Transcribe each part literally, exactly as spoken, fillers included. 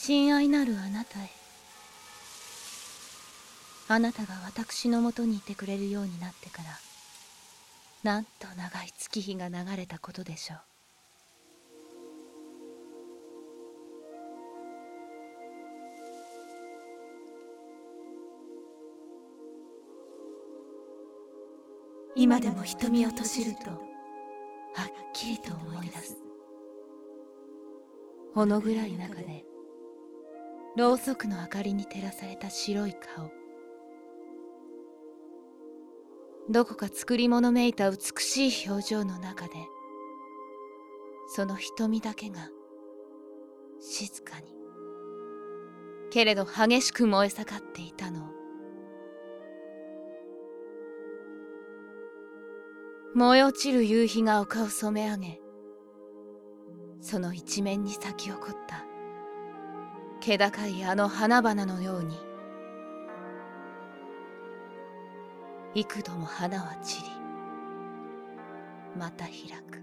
親愛なるあなたへ。あなたが私のもとにいてくれるようになってから、なんと長い月日が流れたことでしょう。今でも瞳を閉じるとはっきりと思い出す。ほの暗い中でろうそくの明かりに照らされた白い顔、どこか作り物めいた美しい表情の中で、その瞳だけが静かにけれど激しく燃え盛っていたのを、燃え落ちる夕日が丘を染め上げ、その一面に咲き誇った気高いあの花々のように、幾度も花は散りまた開く。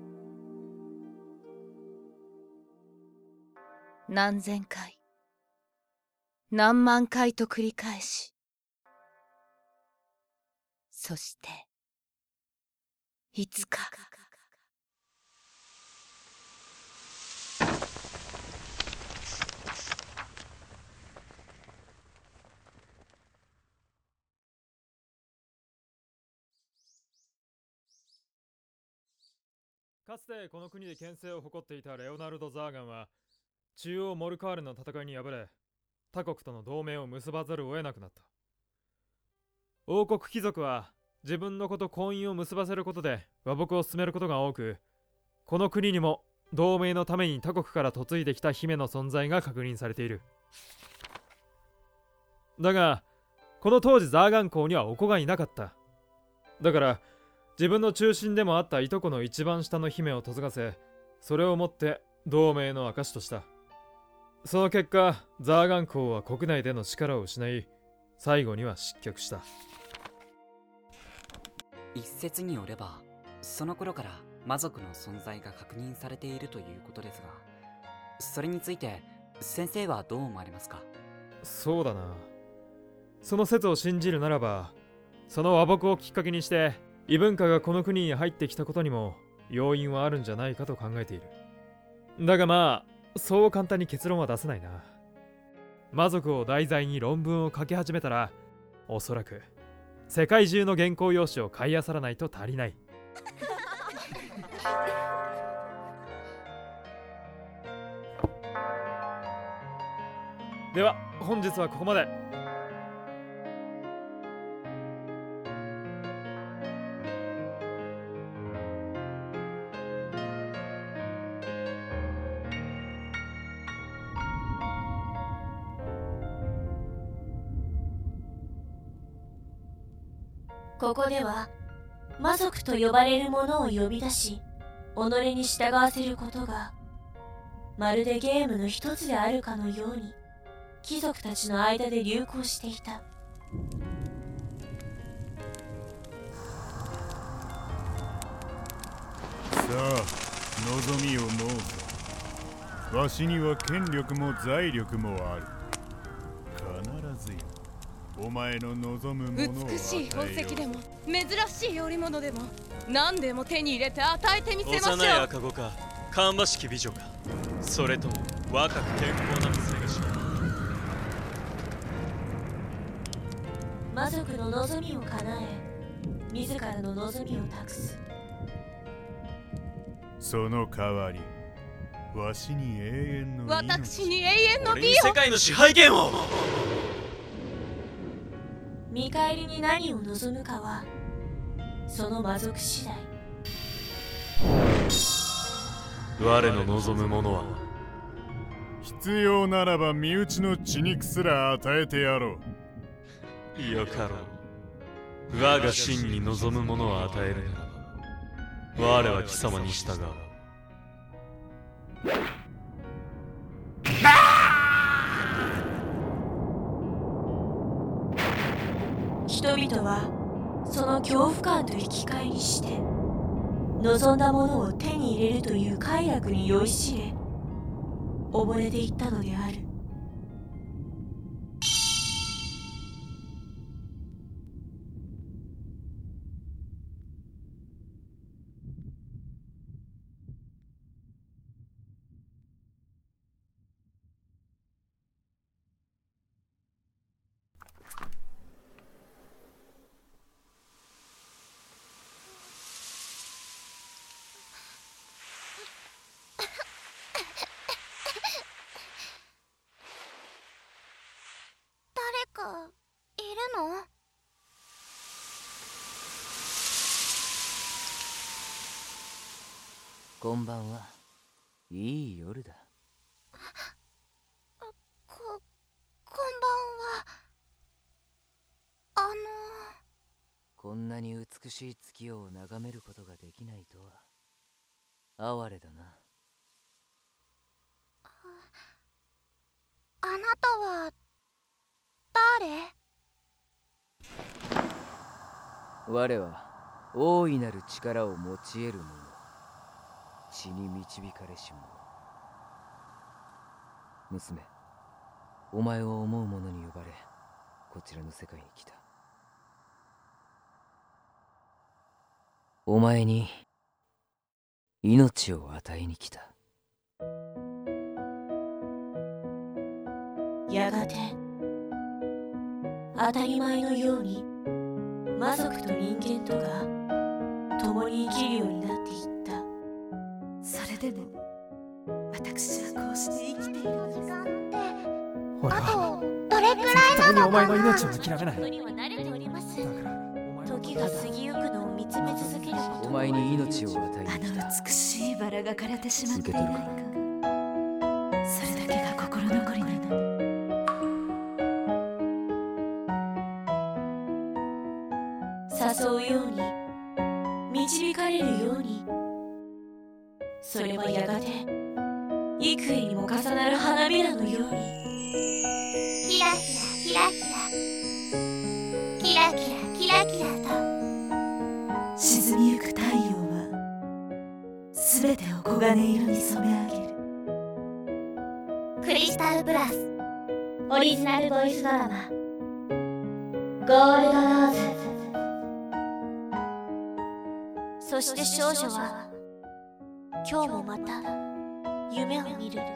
何千回何万回と繰り返し、そしていつか。 かつてこの国で権勢を誇っていたレオナルド・ザーガンは中央モルカールの戦いに敗れ、他国との同盟を結ばざるを得なくなった。王国貴族は自分の子と婚姻を結ばせることで和睦を進めることが多く、この国にも同盟のために他国から嫁いできた姫の存在が確認されている。だがこの当時ザーガン公にはお子がいなかった。だから自分の中心でもあったいとこの一番下の姫を嫁がせ、それをもって同盟の証とした。その結果ザーガン公は国内での力を失い、最後には失脚した。 一説によればその頃から魔族の存在が確認されているということですが、それについて先生はどう思われますか？ そうだな、その説を信じるならば、その和睦をきっかけにして異文化がこの国に入ってきたことにも要因はあるんじゃないかと考えている。だがまあそう簡単に結論は出せないな。魔族を題材に論文を書き始めたら、おそらく世界中の原稿用紙を買い漁らないと足りない。では本日はここまで。 ここでは魔族と呼ばれるものを呼び出し、己に従わせることがまるでゲームの一つであるかのように貴族たちの間で流行していた。 さあ望みを申せ。わしには権力も財力もある。必ずよお前の望むものを与えよう。 美しい宝石でも珍しい織物でも何でも手に入れて与えてみせましょう。 幼い赤子か芳しき美女か、それとも若く健康な娘がしか。 魔族の望みを叶え、自らの望みを託す。 その代わりわしに永遠の命、 私に永遠の俺美を。 に世界の支配権を。 見返りに何を望むかはその魔族次第。 我の望むものは、 必要ならば身内の血肉すら与えてやろう。 よかろう。我が真に望むものを与えるなら、我は貴様に従う。 人々はその恐怖感と引き換えにして望んだものを手に入れるという快楽に酔いしれ溺れていったのである。 こんばんは。いい夜だ。 こ、こんばんは。あのこんなに美しい月を眺めることができないとは哀れだな。 あなたは誰？ 我は大いなる力を持ち得る者、血に導かれし者。娘、お前を思う者に呼ばれこちらの世界に来た。お前に命を与えに来た。 やがて当たり前のように魔族と人間とが共に生きるようになっていった。 それでも私はこうして生きているのです。 俺あはとどれくらい絶対にお前なのかな？ の命を諦めない。 人には慣れております。 だからお前の時が過ぎゆくのを見つめ続けることお前に命を与えあに来た。 の美しいバラが枯れてしまっていないか。 受け取るそれだけが心残りなの。 誘うように導かれるように、それはやがて幾重にも重なる花びらのように、 キラキラキラキラキラキラキラキラと沈みゆく太陽はすべてを黄金色に染め上げる。 クリスタルプラスオリジナルボイスドラマゴールドローズ。 そして少女は今日もまた夢を見る。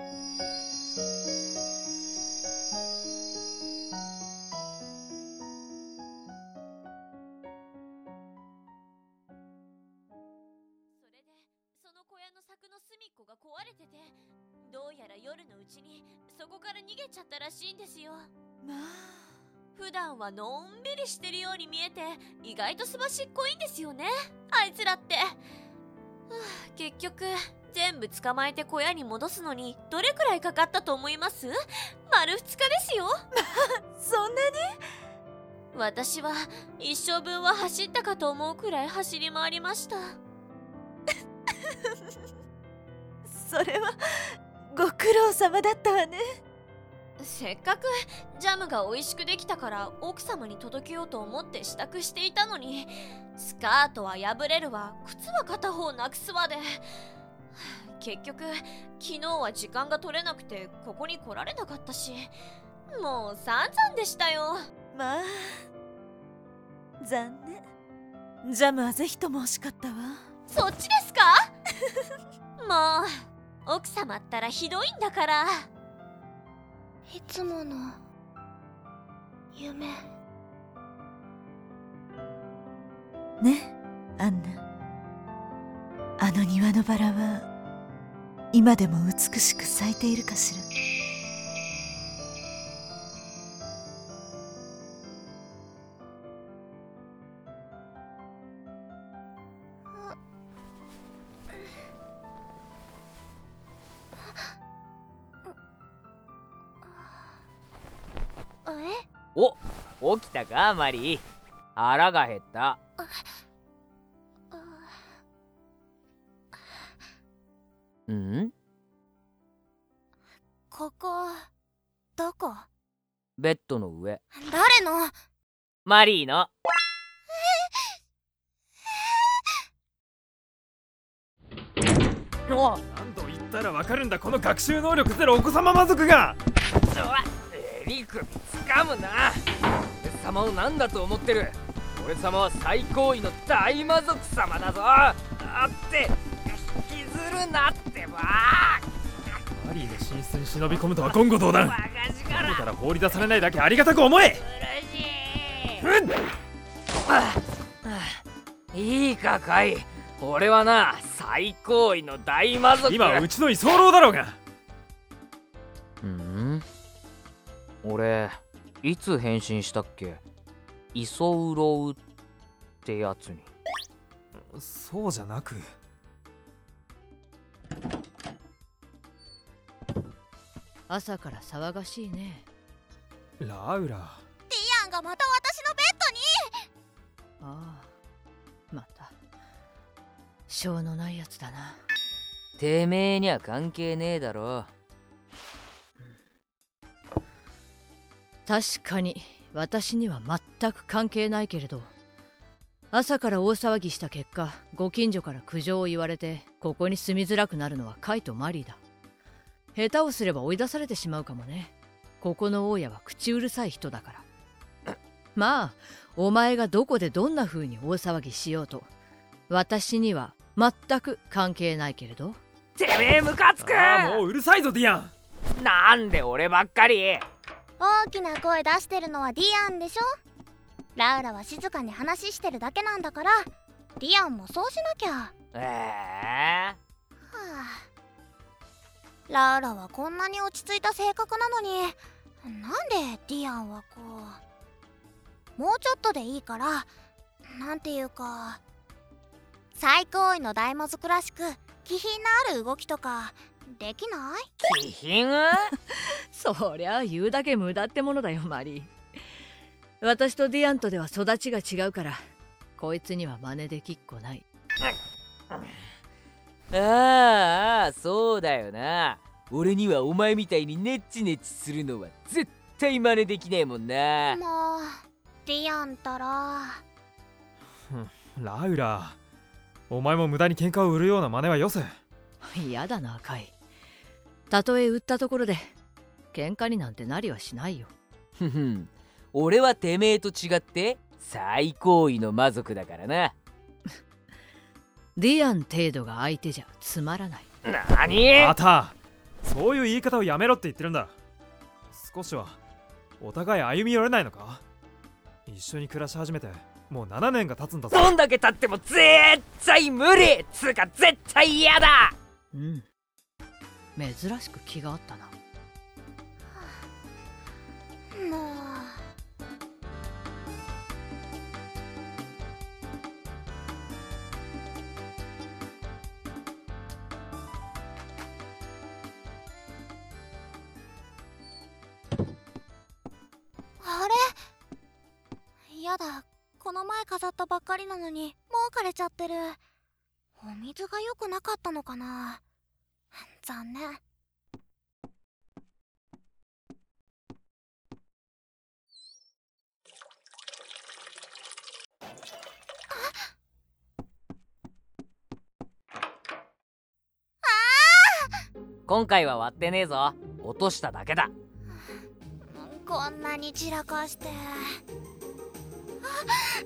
それでその小屋の柵の隅っこが壊れてて、どうやら夜のうちにそこから逃げちゃったらしいんですよ。 まあ普段はのんびりしてるように見えて意外とすばしっこいんですよね、あいつらって。はあ、結局全部捕まえて小屋に戻すのにどれくらいかかったと思います？丸ふつかですよ。 そんなに？ 私は一生分は走ったかと思うくらい走り回りました。 それはご苦労様だったわね。 せっかくジャムが美味しくできたから奥様に届けようと思って支度していたのに、スカートは破れるわ、靴は片方なくすわで、結局昨日は時間が取れなくてここに来られなかったし、もう散々でしたよ。 まあ残念。ジャムはぜひとも欲しかったわ。 そっちですか？もう奥様ったらひどいんだから。 いつもの夢ね、アンナ。あの庭のバラは今でも美しく咲いているかしら。 え？ お、起きたかマリー。腹が減った。ん？ ここどこ？ ベッドの上。 誰の？ マリーの。おっ、 何度言ったらわかるんだ、この学習能力ゼロお子様魔族が。 リク、掴むな。俺様を何だと思ってる。俺様は最高位の大魔族様だぞ。だって引きずるなってば。 マリーの寝室に忍び込むとは言語道断。 バカ力外から放り出されないだけありがたく思え。 うるしい。いいかカイ、俺はな最高位の大魔族。 今はうちの居候だろうが。 ん？俺いつ変身したっけ？居候ってやつに。 そうじゃなく、 朝から騒がしいね。 ラウラ。 ディアンがまた私のベッドに。 ああ、またしょうのないやつだな。 てめえには関係ねえだろ。 確かに私には全く関係ないけれど、朝から大騒ぎした結果、ご近所から苦情を言われてここに住みづらくなるのはカイとマリーだ。下手をすれば追い出されてしまうかもね。ここの大家は口うるさい人だから。まあお前がどこでどんな風に大騒ぎしようと私には全く関係ないけれど。 てめえムカつく。 ああもううるさいぞディアン。 なんで俺ばっかり。 大きな声出してるのはディアンでしょ。ラウラは静かに話してるだけなんだから、ディアンもそうしなきゃ。 ええー、 はあ、ラウラはこんなに落ち着いた性格なのに、なんでディアンはこう、もうちょっとでいいから、なんていうか、最高位の大魔族らしく気品のある動きとかできない？ 気品？ そりゃ言うだけ無駄ってものだよマリー。私とディアンとでは育ちが違うから、こいつには真似できっこない。 ああ、そうだよな。俺にはお前みたいにネッチネチするのは絶対真似できねえもんな。 もうディアンたら。 ラウラ、お前も無駄に喧嘩を売るような真似はよせ。 嫌だなカイ。たとえ売ったところで喧嘩になんてなりはしないよ。 ふふん、俺はてめえと違って最高位の魔族だからな。 ディアン程度が相手じゃつまらない。 なに？ またそういう言い方をやめろって言ってるんだ。少しはお互い歩み寄れないのか。一緒に暮らし始めてもうななねんが経つんだぞ。 どんだけ経っても絶対無理つうか絶対嫌だ。 うん、珍しく気があったな。 もうあれ？やだ、この前飾ったばっかりなのにもう枯れちゃってる。お水が良くなかったのかな。残念。 今回は割ってねえぞ。落としただけだ。 こんなに散らかして。あ、うわ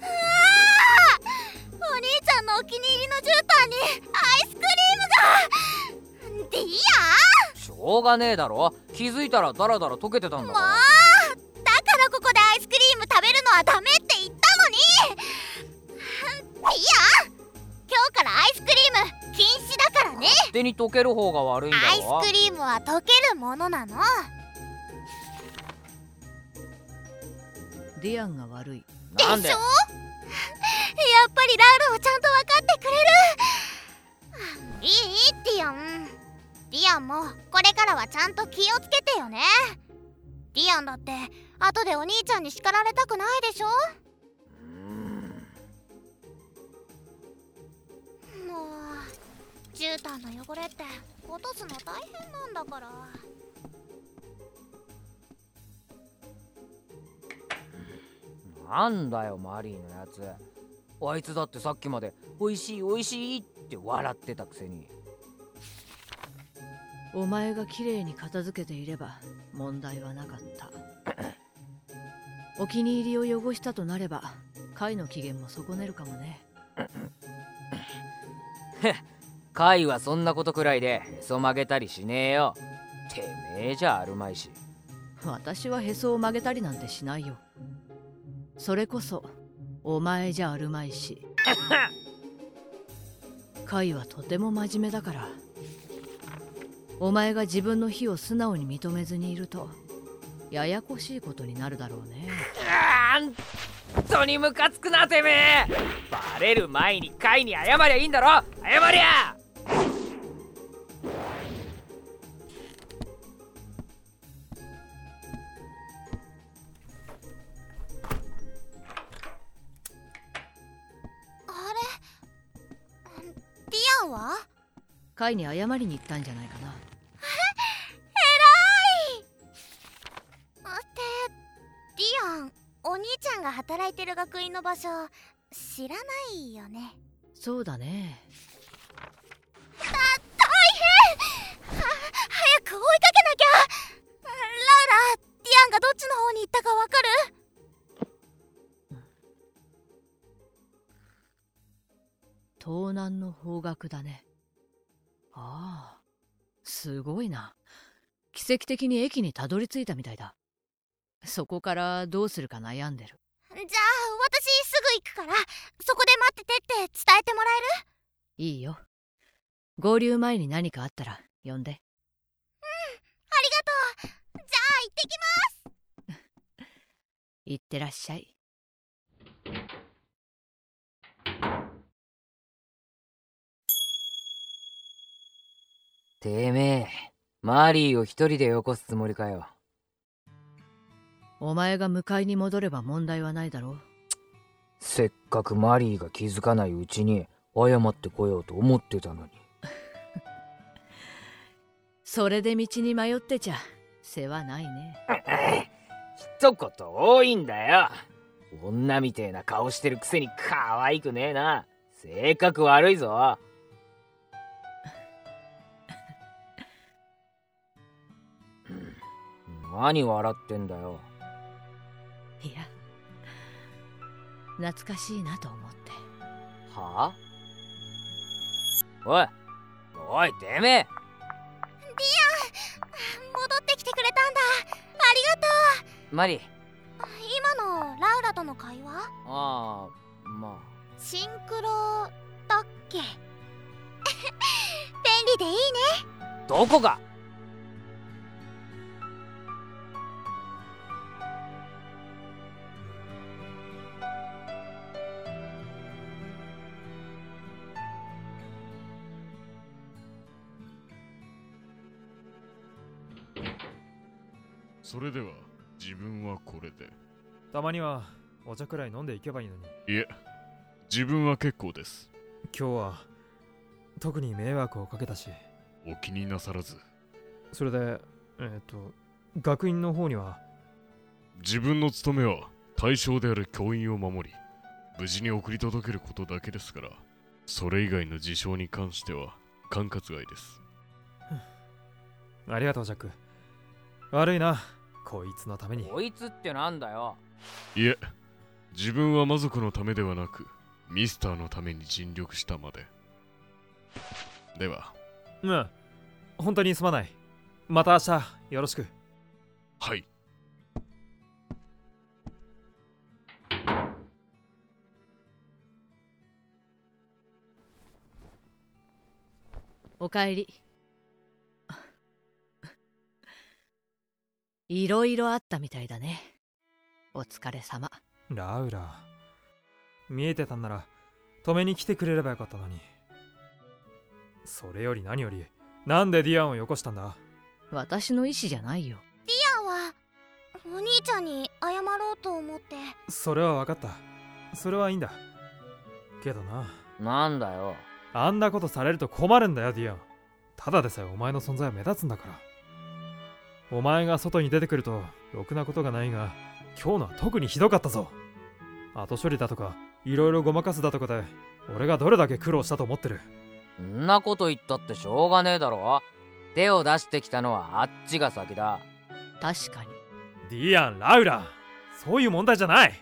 ー！お兄ちゃんのお気に入りの絨毯にアイスクリームが。ディアン！ しょうがねえだろ。気づいたらダラダラ溶けてたんだから。 もうだからここでアイスクリーム食べるのはダメって言ったのに。ディアン！今日からアイスクリーム禁止だからね。 勝手に溶ける方が悪いんだろ。 アイスクリームは溶けるものなの。 ディアンが悪い。 なんで？ でしょ？やっぱりラウラはちゃんと分かってくれる。いい？ディアン。ディアンもこれからはちゃんと気をつけてよね。ディアンだって後でお兄ちゃんに叱られたくないでしょ。もう絨毯の汚れって落とすの大変なんだから。 なんだよマリーのやつ。あいつだってさっきまでおいしいおいしいって笑ってたくせに。 お前がきれいに片付けていれば問題はなかった。お気に入りを汚したとなればカイの機嫌も損ねるかもね。 カイはそんなことくらいでへそ曲げたりしねえよ。てめえじゃあるまいし。 私はへそを曲げたりなんてしないよ。それこそお前じゃあるまいし。カイはとても真面目だから、お前が自分の非を素直に認めずにいるとややこしいことになるだろうね。 あーん、本当にムカつくなてめえ。バレる前にカイに謝りゃいいんだろ。謝りゃ。 カイに謝りに行ったんじゃないかな。 えらい。ってディアン、お兄ちゃんが働いてる学院の場所知らないよね。 そうだね。 た大変。は早く追いかけなきゃ。ラウラ、ディアンがどっちの方に行ったかわかる？ 東南の方角だね。ああ、すごいな。奇跡的に駅にたどり着いたみたいだ。そこからどうするか悩んでる。 じゃあ私すぐ行くから、そこで待っててって伝えてもらえる？ いいよ。合流前に何かあったら呼んで。 うん、ありがとう。じゃあ行ってきます。 いってらっしゃい。 てめえ、マリーを一人でよこすつもりかよ。 お前が迎えに戻れば問題はないだろう。 せっかくマリーが気づかないうちに謝ってこようと思ってたのに。 それで道に迷ってちゃ世話ないね。 一言多いんだよ。女みてえな顔してるくせに可愛くねえな。性格悪いぞ。何笑ってんだよ。 いや、懐かしいなと思って。 はあ？おいおいてめえ。 ディアン、戻ってきてくれたんだ。ありがとう。 マリー、 今のラウラとの会話？ ああ、まあシンクロだっけ？便利でいいね。 どこが？ それでは自分はこれで。 たまにはお茶くらい飲んでいけばいいのに。 いえ、自分は結構です。 今日は特に迷惑をかけたし。 お気になさらず。 それでえっと学院の方には？ 自分の務めは対象である教員を守り無事に送り届けることだけですから、それ以外の事象に関しては管轄外です。 ありがとうジャック。悪いな、こいつのために。 こいつってなんだよ。 いえ、自分は魔族のためではなくミスターのために尽力したまで。では。 うん、本当にすまない。また明日よろしく。 はい。 おかえり。いろいろあったみたいだね。お疲れ様。 ラウラ、見えてたんなら止めに来てくれればよかったのに。それより何より、なんでディアンをよこしたんだ？ 私の意思じゃないよ。 ディアンはお兄ちゃんに謝ろうと思って。 それは分かった。それはいいんだけどな。 なんだよ。 あんなことされると困るんだよディアン。ただでさえお前の存在は目立つんだから。お前が外に出てくるとろくなことがないが、今日のは特にひどかったぞ。後処理だとかいろいろごまかすだとかで俺がどれだけ苦労したと思ってる。 んなこと言ったってしょうがねえだろ。手を出してきたのはあっちが先だ。 確かに。 ディアン、ラウラ、そういう問題じゃない。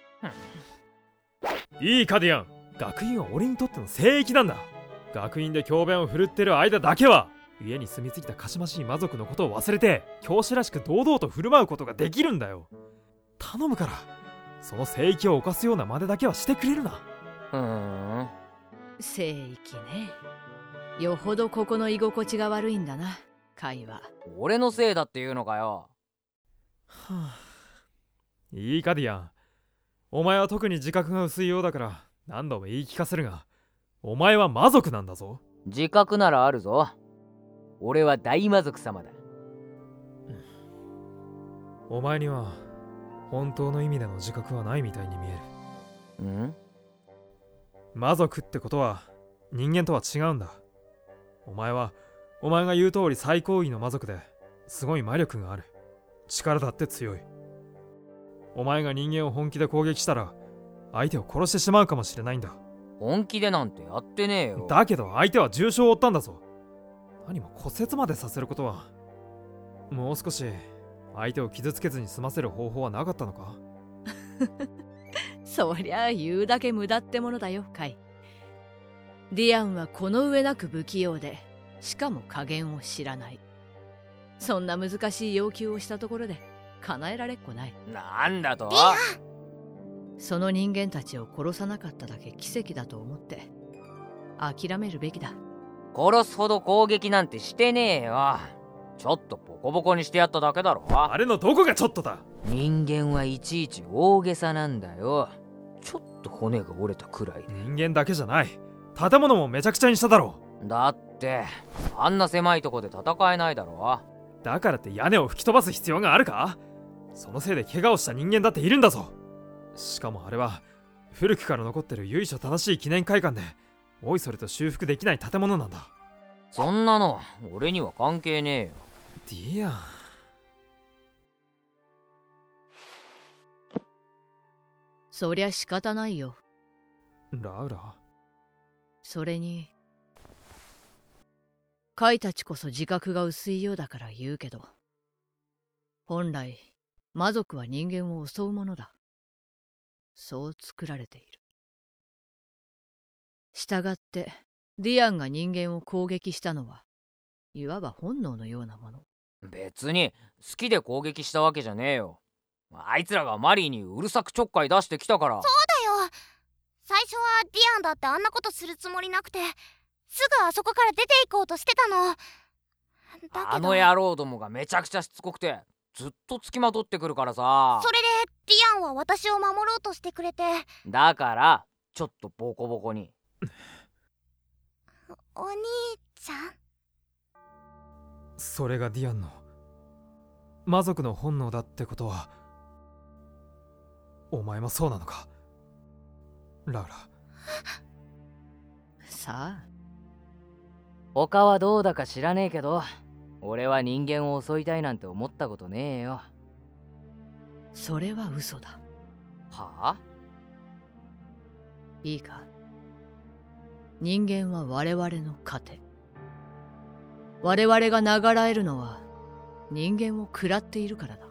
いいかディアン、学院は俺にとっての聖域なんだ。学院で教鞭を振るってる間だけは家に住み着いたかしましい魔族のことを忘れて教師らしく堂々と振る舞うことができるんだよ。頼むから、その聖域を犯すような真似だけはしてくれるな。 ふーん、 聖域ね。よほどここの居心地が悪いんだな、カイは。 俺のせいだっていうのかよ。 はあ、いいかディアン、お前は特に自覚が薄いようだから何度も言い聞かせるが、お前は魔族なんだぞ。 自覚ならあるぞ。俺は大魔族様だ。 お前には本当の意味での自覚はないみたいに見える。 ん？ 魔族ってことは人間とは違うんだ。 お前はお前が言う通り最高位の魔族ですごい魔力がある。力だって強い。お前が人間を本気で攻撃したら相手を殺してしまうかもしれないんだ。 本気でなんてやってねえよ。 だけど相手は重傷を負ったんだぞ。何も骨折までさせることは。もう少し相手を傷つけずに済ませる方法はなかったのか？ そりゃ言うだけ無駄ってものだよ、カイ。ディアンはこの上なく不器用で、しかも加減を知らない。そんな難しい要求をしたところで叶えられっこない。 なんだと？ ディアン！ その人間たちを殺さなかっただけ奇跡だと思って諦めるべきだ。 殺すほど攻撃なんてしてねえよ。ちょっとボコボコにしてやっただけだろ。 あれのどこがちょっとだ。 人間はいちいち大げさなんだよ。ちょっと骨が折れたくらいで。 人間だけじゃない、建物もめちゃくちゃにしただろう。だってあんな狭いとこで戦えないだろ。 だからって屋根を吹き飛ばす必要があるか？そのせいで怪我をした人間だっているんだぞ。しかもあれは古くから残ってる由緒正しい記念会館でおいそれと修復できない建物なんだ。 そんなの俺には関係ねえよ。 ディアン。 そりゃ仕方ないよ。 ラウラ。 それにカイたちこそ自覚が薄いようだから言うけど、本来魔族は人間を襲うものだ。そう作られている。したがってディアンが人間を攻撃したのはいわば本能のようなもの。 別に好きで攻撃したわけじゃねえよ。あいつらがマリーにうるさくちょっかい出してきたから。 そうだよ。最初はディアンだってあんなことするつもりなくて、すぐあそこから出て行こうとしてたの。だけどあの野郎どもがめちゃくちゃしつこくてずっとつきまとってくるからさ。 それでディアンは私を守ろうとしてくれて。 だからちょっとボコボコに。 お兄ちゃん？ それがディアンの魔族の本能だってことは、お前もそうなのか、ラウラ。 さあ、 他はどうだか知らねえけど、俺は人間を襲いたいなんて思ったことねえよ。 それは嘘だ。 はあ？ いいか、人間は我々の糧。我々が流らえるのは人間を食らっているからだ。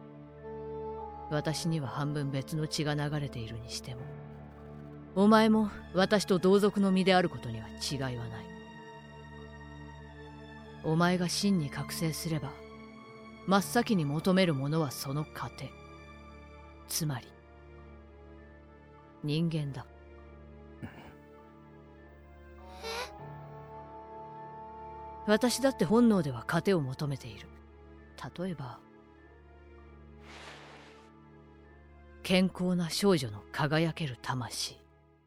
私には半分別の血が流れているにしても、お前も私と同族の身であることには違いはない。お前が真に覚醒すれば、真っ先に求めるものはその糧、つまり人間だ。私だって本能では糧を求めている。例えば健康な少女の輝ける魂。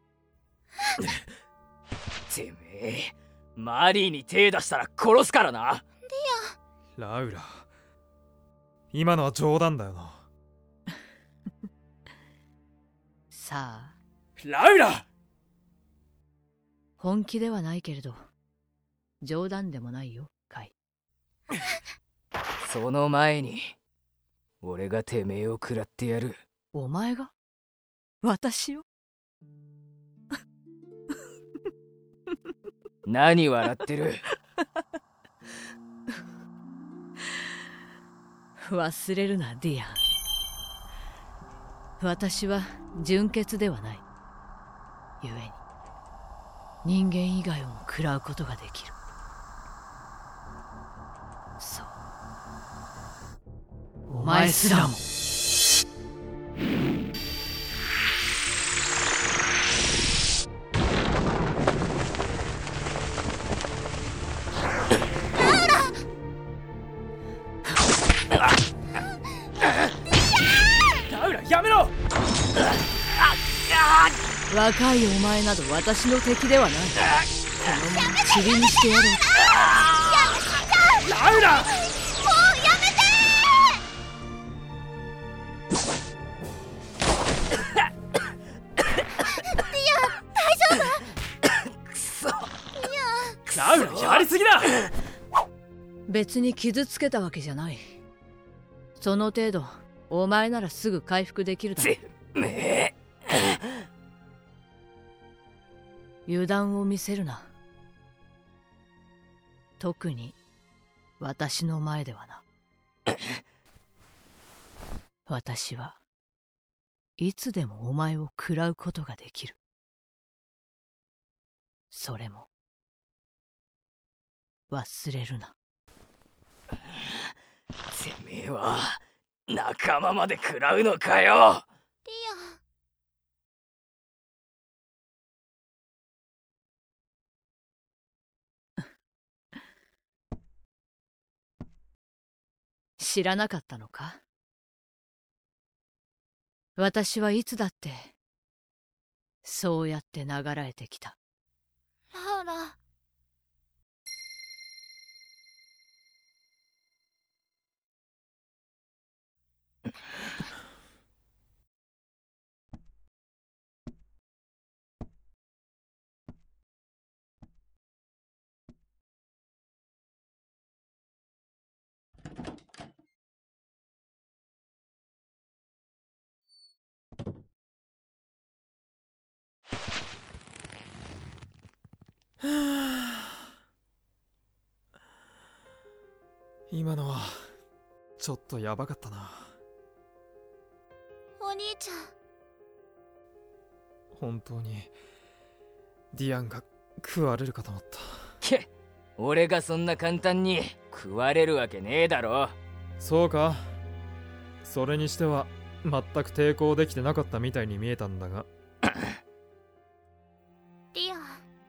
てめえ、マリーに手出したら殺すからな。 ディアン。 ラウラ、今のは冗談だよな。 さあ、 ラウラ、 本気ではないけれど冗談でもないよ、カイ。 その前に俺がてめえを食らってやる。 お前が？私を？ 何笑ってる？ 忘れるな、ディアン。私は純潔ではない。故に人間以外をも食らうことができる。そう、お前すらも。 ラウラ、やめろ。 若いお前など私の敵ではない。このまま塵にしてやろう。 ラウラ、 もうやめてー！ディアン、大丈夫？ くそ。 ラウラ、やりすぎ別に傷つけたわけじゃない。その程度お前ならすぐ回復できるだろ。 てめえ油断を見せるな。特に私の前ではな。私はいつでもお前を食らうことができる。それも忘れるな。 てめえは仲間まで食らうのかよ。 ディアン。 知らなかったのか？私はいつだってそうやって流れてきた。 ラウラ。 今のはちょっとヤバかったな。 お兄ちゃん。 本当にディアンが食われるかと思った。 け俺がそんな簡単に食われるわけねえだろ。 そうか。それにしては全く抵抗できてなかったみたいに見えたんだが。 ディアン。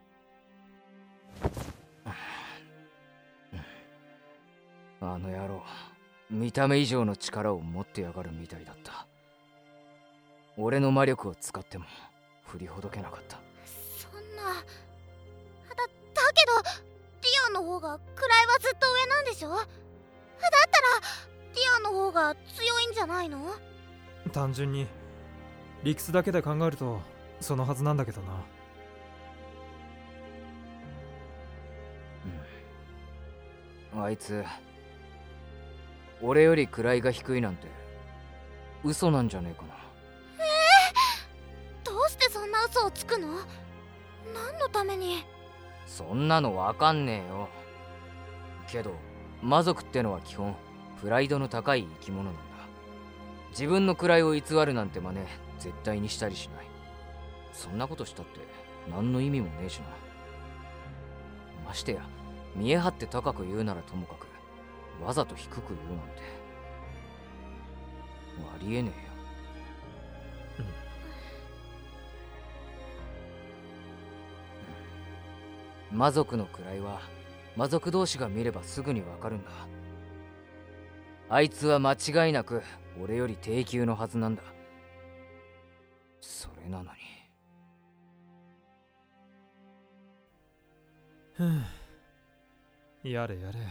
あの野郎、見た目以上の力を持ってやがるみたいだった。俺の魔力を使っても振りほどけなかった。 そんな。だ、だけどディアンの方が位はずっと上なんでしょ。だったらディアンの方が強いんじゃないの？ 単純に理屈だけで考えるとそのはずなんだけどな。 うん、あいつ俺より位が低いなんて嘘なんじゃねえかな。 えー、どうしてそんな嘘をつくの？何のために？ そんなのわかんねえよ。けど魔族ってのは基本プライドの高い生き物なんだ。自分の位を偽るなんて真似絶対にしたりしない。そんなことしたって何の意味もねえしな。ましてや見え張って高く言うならともかくわざと低く言うなんてありえねえよ。うん、魔族の位は魔族同士が見ればすぐにわかるんだ。あいつは間違いなく俺より低級のはずなんだ。それなのに。 ふぅ、やれやれ。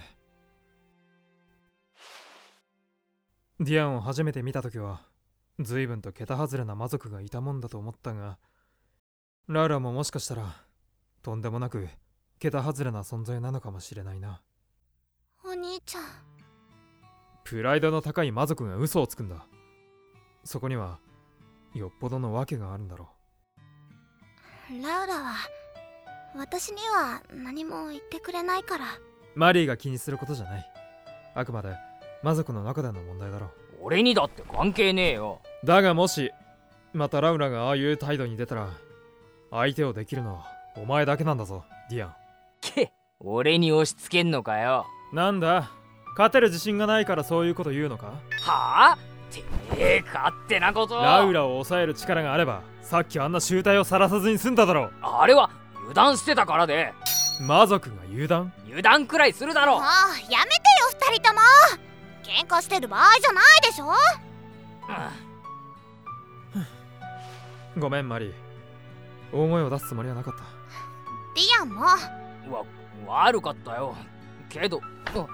ディアンを初めて見たときは随分と桁外れな魔族がいたもんだと思ったが、ラウラももしかしたらとんでもなく桁外れな存在なのかもしれないな。 お兄ちゃん。 プライドの高い魔族が嘘をつくんだ。そこにはよっぽどの訳があるんだろう。ラウラは私には何も言ってくれないから。 マリーが気にすることじゃない。あくまで魔族の中での問題だろう。 俺にだって関係ねえよ。 だがもしまたラウラがああいう態度に出たら相手をできるのはお前だけなんだぞ、ディアン。 け俺に押し付けんのかよ。 なんだ、勝てる自信がないからそういうこと言うのか？ はあ？てめえ勝手なこと。 ラウラを抑える力があればさっきあんな醜態を晒さずに済んだだろう。 あれは油断してたからで。 魔族が油断？ 油断くらいするだろ。 もうやめてよ二人とも。喧嘩してる場合じゃないでしょ。 ごめんマリー、大声を出すつもりはなかった。 ディアンもわ悪かったよ。けど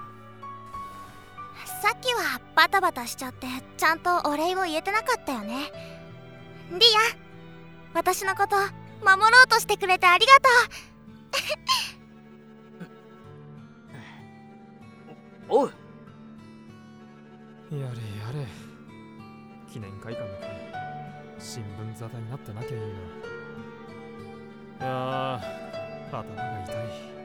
さっきはバタバタしちゃってちゃんとお礼を言えてなかったよね。ディアン、私のこと守ろうとしてくれてありがとう。 おう。 やれやれ、記念会館の会、新聞沙汰になってなきゃいいな。いやー、頭が痛い。